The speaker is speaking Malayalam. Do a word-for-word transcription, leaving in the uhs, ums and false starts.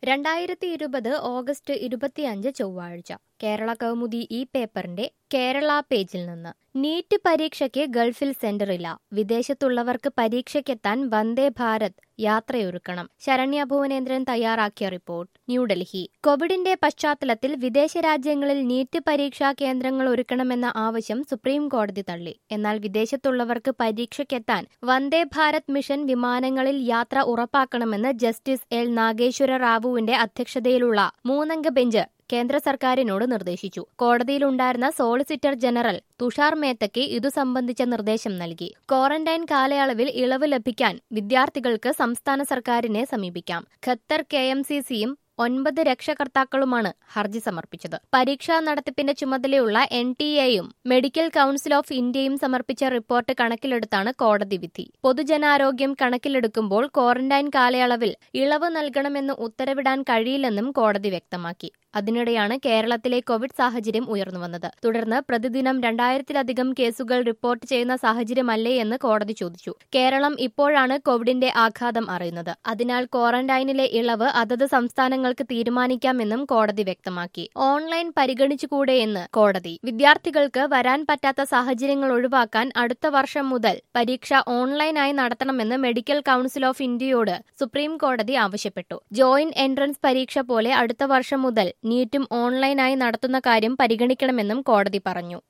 രണ്ടായിരത്തി ഇരുപത് ഓഗസ്റ്റ് ഇരുപത്തിയഞ്ച് ചൊവ്വാഴ്ച കേരള കൗമുദി ഈ പേപ്പറിന്റെ കേരള പേജിൽ നിന്ന് നീറ്റ് പരീക്ഷയ്ക്ക് ഗൾഫിൽ സെന്ററില്ല. വിദേശത്തുള്ളവർക്ക് പരീക്ഷയ്ക്കെത്താൻ വന്ദേ ഭാരത് യാത്രയൊരുക്കണം. ശരണ്യ ഭുവനേന്ദ്രൻ തയ്യാറാക്കിയ റിപ്പോർട്ട്. ന്യൂഡൽഹി. കോവിഡിന്റെ പശ്ചാത്തലത്തിൽ വിദേശ രാജ്യങ്ങളിൽ നീറ്റ് പരീക്ഷാ കേന്ദ്രങ്ങൾ ഒരുക്കണമെന്ന ആവശ്യം സുപ്രീം കോടതി തള്ളി. എന്നാൽ വിദേശത്തുള്ളവർക്ക് പരീക്ഷയ്ക്കെത്താൻ വന്ദേ ഭാരത് മിഷൻ വിമാനങ്ങളിൽ യാത്ര ഉറപ്പാക്കണമെന്ന് ജസ്റ്റിസ് എൽ നാഗേശ്വര റാവുവിന്റെ അധ്യക്ഷതയിലുള്ള മൂന്നംഗ ബെഞ്ച് കേന്ദ്ര സർക്കാരിനോട് നിർദ്ദേശിച്ചു. കോടതിയിലുണ്ടായിരുന്ന സോളിസിറ്റർ ജനറൽ തുഷാർ മേത്തയ്ക്ക് ഇതു സംബന്ധിച്ച നിർദ്ദേശം നൽകി. ക്വാറന്റൈൻ കാലയളവിൽ ഇളവ് ലഭിക്കാൻ വിദ്യാർത്ഥികൾക്ക് സംസ്ഥാന സർക്കാരിനെ സമീപിക്കാം. ഖത്തർ കെ എം സി സിയും ഒൻപത് രക്ഷകർത്താക്കളുമാണ് ഹർജി സമർപ്പിച്ചത്. പരീക്ഷാ നടത്തിപ്പിന്റെ ചുമതലയുള്ള എൻ ടി എയും മെഡിക്കൽ കൌൺസിൽ ഓഫ് ഇന്ത്യയും സമർപ്പിച്ച റിപ്പോർട്ട് കണക്കിലെടുത്താണ് കോടതി വിധി. പൊതുജനാരോഗ്യം കണക്കിലെടുക്കുമ്പോൾ ക്വാറന്റൈൻ കാലയളവിൽ ഇളവ് നൽകണമെന്ന് ഉത്തരവിടാൻ കഴിയില്ലെന്നും കോടതി വ്യക്തമാക്കി. അതിനിടെയാണ് കേരളത്തിലെ കോവിഡ് സാഹചര്യം ഉയർന്നുവന്നത്. തുടർന്ന് പ്രതിദിനം രണ്ടായിരത്തിലധികം കേസുകൾ റിപ്പോർട്ട് ചെയ്യുന്ന സാഹചര്യമല്ലേ എന്ന് കോടതി ചോദിച്ചു. കേരളം ഇപ്പോഴാണ് കോവിഡിന്റെ ആഘാതം അറിയുന്നത്. അതിനാൽ ക്വാറന്റൈനിലെ ഇളവ് അതത് സംസ്ഥാനങ്ങൾക്ക് തീരുമാനിക്കാമെന്നും കോടതി വ്യക്തമാക്കി. ഓൺലൈൻ പരിഗണിച്ചുകൂടെയെന്ന് കോടതി. വിദ്യാർത്ഥികൾക്ക് വരാൻ പറ്റാത്ത സാഹചര്യങ്ങൾ ഒഴിവാക്കാൻ അടുത്ത വർഷം മുതൽ പരീക്ഷ ഓൺലൈനായി നടത്തണമെന്ന് മെഡിക്കൽ കൌൺസിൽ ഓഫ് ഇന്ത്യയോട് സുപ്രീം കോടതി ആവശ്യപ്പെട്ടു. ജോയിന്റ് എൻട്രൻസ് പരീക്ഷ പോലെ അടുത്ത വർഷം മുതൽ നീറ്റും ഓൺലൈനായി നടത്തുന്ന കാര്യം പരിഗണിക്കണമെന്നും കോടതി പറഞ്ഞു.